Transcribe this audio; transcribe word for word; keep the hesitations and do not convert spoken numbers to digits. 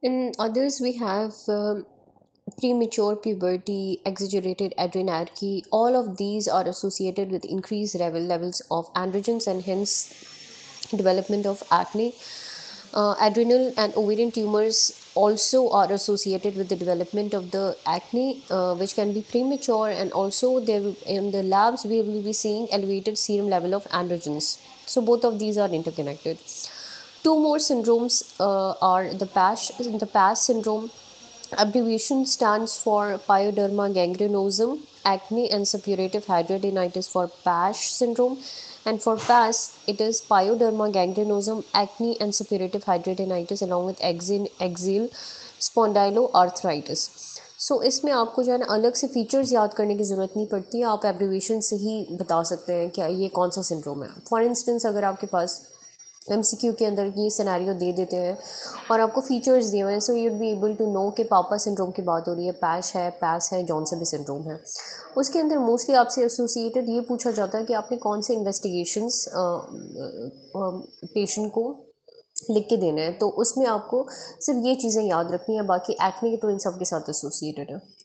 In others, we have um, premature puberty, exaggerated adrenarche. All of these are associated with increased level levels of androgens and hence development of acne. Uh, adrenal and ovarian tumors also are associated with the development of the acne, uh, which can be premature, and also there will, in the labs we will be seeing elevated serum level of androgens. So both of these are interconnected. Two more syndromes uh, are the PASH, the PASH syndrome. Abbreviation stands for pyoderma gangrenosum, acne and suppurative hidradenitis for PASH syndrome, and for PAS it is pyoderma gangrenosum, acne and suppurative hidradenitis along with axial, axial spondyloarthritis. So so, इसमें आपको जो है ना अलग से features याद करने की ज़रूरत नहीं पड़ती है, आप एब्रीविएशन से ही बता सकते हैं कि ये कौन सा सिंड्रोम है. फॉर इंस्टेंस अगर आपके पास एमसीक्यू के अंदर ये सिनेरियो दे देते हैं और आपको फीचर्स दिए हुए हैं, so you'd be able to know कि पापा सिंड्रोम की बात हो रही है, पैश है, पैस है, जॉनसन सिंड्रोम है. उसके अंदर मोस्टली आपसे एसोसिएटेड ये पूछा जाता है कि आपने कौन से इन्वेस्टिगेशंस पेशेंट को लिख के देना है, तो उसमें आपको सिर्फ ये चीज़ें याद रखनी है, बाकी एक्ने तो इन सब के साथ एसोसिएटेड है.